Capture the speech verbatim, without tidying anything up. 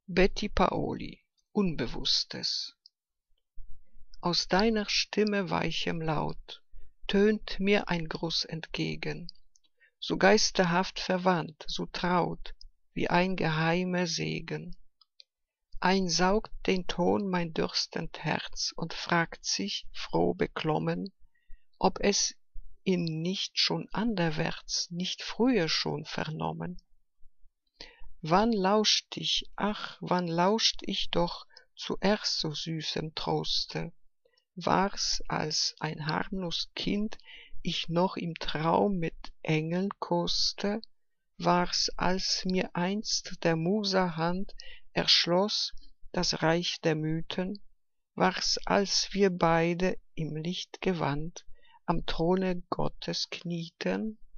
Betty Paoli, Unbewusstes. Aus deiner Stimme weichem Laut tönt mir ein Gruß entgegen, so geisterhaft verwandt, so traut, wie ein geheimer Segen. Einsaugt den Ton mein dürstend Herz und fragt sich, froh beklommen, ob es ihn nicht schon anderwärts, nicht früher schon vernommen. Wann lauscht ich, ach, wann lauscht ich doch zuerst so süßem Troste? War's, als ein harmlos Kind ich noch im Traum mit Engeln koste? War's, als mir einst der Musa Hand erschloss das Reich der Mythen? War's, als wir beide im Lichtgewand am Throne Gottes knieten?